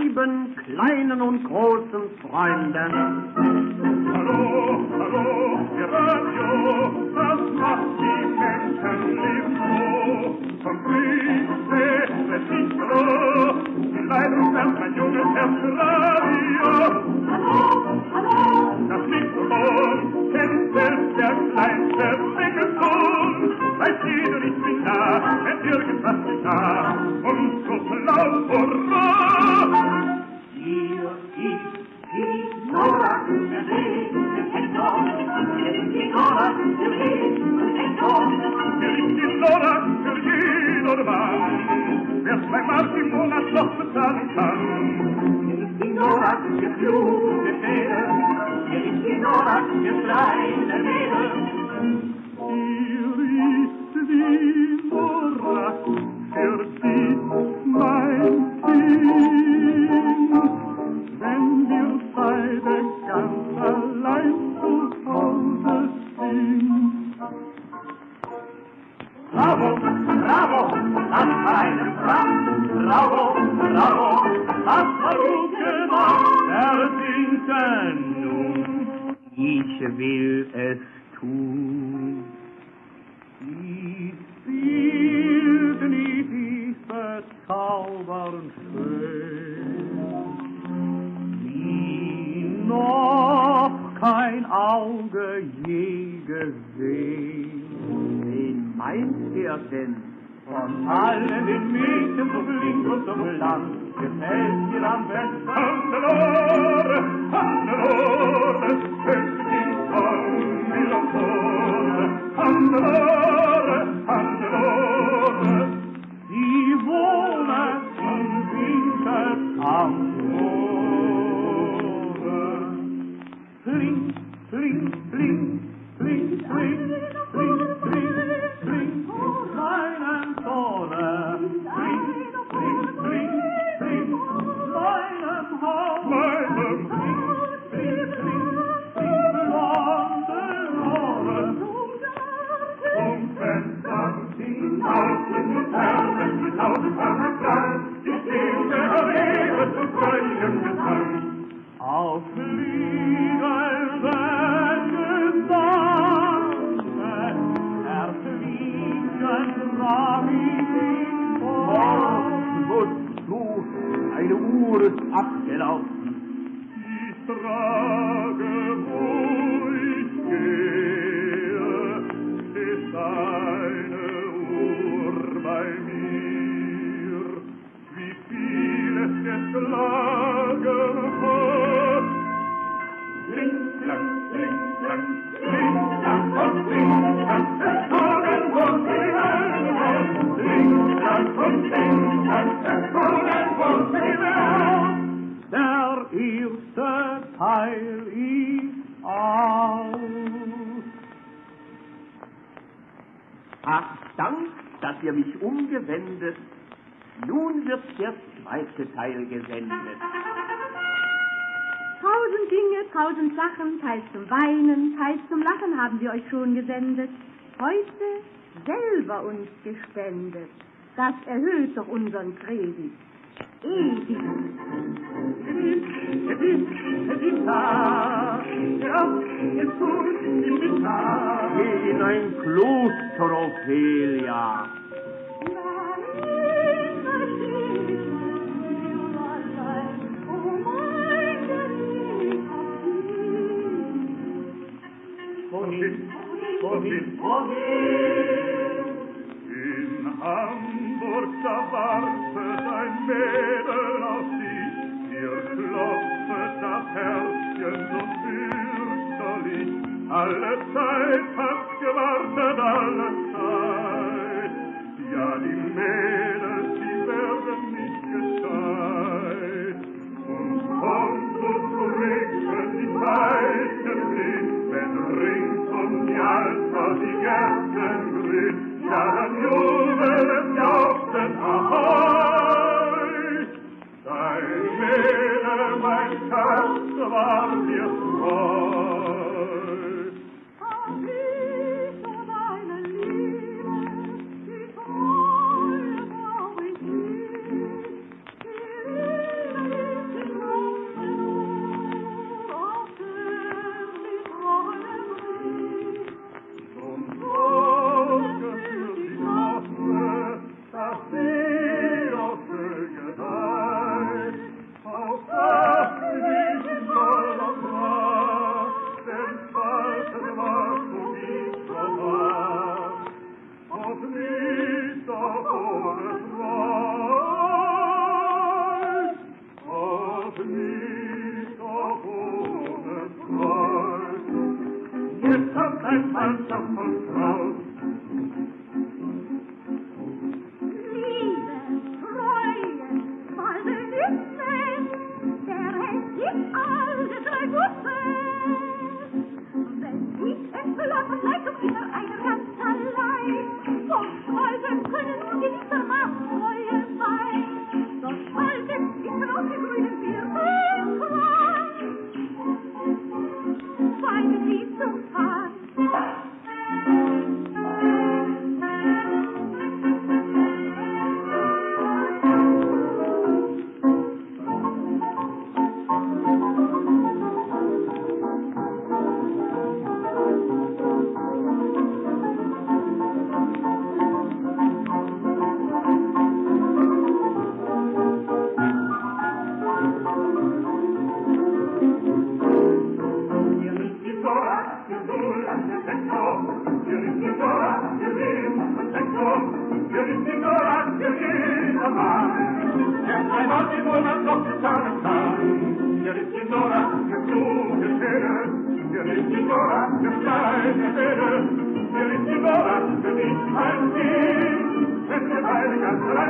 lieben kleinen und großen Freunden. Hallo, hallo, ihr Radio, das macht die Menschen lieb so. Vom Grüße, es ist froh, die Leitung fährt mein junges Herz Radio. Hallo, das Mikrofon kennt selbst der kleinste Frickelton. Weiß jeder, ich bin da, wenn irgendwas geschah, und so laut hurra. Hier ist die Nora, der Weg, der Hector. Hier ist die Nora, der Weg, der Hector. Hier ist die Nora für jeden Mann, wer 2 Mark im Monat noch bezahlen kann. Hier ist die Nora, der kluge Mädel. Hier ist die Nora, der kleine Mädel. Hier ist die Nora für dich, mein Kind. Wenn wir beide ganz allein zu Hause sind. Bravo, bravo, das war eine Pracht. Bravo, bravo, das war gut gemacht. Versinken nun, ich will es tun. Die Bilden, die bezaubernd schön, wie noch kein Auge je gesehen. Wen meint ihr denn? Von allen den Mädchen so flink und so blank gefällt dir am besten? Hannelore, Hannelore, Königin von Milofore. Hannelore, Hannelore, Sie wohnen im Winkel am Moore. Flink, flink, flink, flink, flink, flink, flink, flink, meinen Sohne. Flink, flink, flink, flink, meinem Haus. meinem Flink, flink, flink, flink, blonde Rohre. zum Fenster hinaus in die Ferne, die laute Ferne, die stille Rede zu freiem Gesang. Auf fliegenden Gesange erfliegen Ramin vor. Musst du, eine Uhr ist abgelaufen. Ich trage, wo ich gehe, ist eine Uhr bei mir, wie viel es geschlagen hat. Blink, blank, blink, blank, blink, blank und blink, blank, es wogen wohl die Welt. Blink, blank und blink, blank, es wogen wohl die Welt. Der erste Teil ist aus. Ach, Dank, dass ihr mich umgewendet. Nun wird der zweite Teil gesendet. 1000 Dinge, 1000 Sachen, teils zum Weinen, teils zum Lachen haben wir euch schon gesendet. Heute selber uns gespendet. Das erhöht doch unseren Kredit. Ewig. Es ist da, es tut im Mittag. Geh in ein Kloster, Ophelia. Wohin, wohin, in Hamburg, da wartet ein Mädel auf dich. Dir klopfet das Herzchen so fürchterlich. Alle Zeit hat's gewartet, alle Zeit. Ja, die Mädels, die werden nicht gescheit. Und kommt so zurück, wenn die Zeichen sind, wenn rings um die Alter die Gärten grün, ja, dann jubelt jauchzen Ahoi. Dein Mädel, mein Schatz, war dir treu. Ach, Liebe, meine Liebe. man doch zusammen kann. Hier ist die Nora, der kluge Schöne, hier ist die Nora, der kleine Schöne, hier ist die Nora, für dich ein Kind, wenn wir beide ganz allein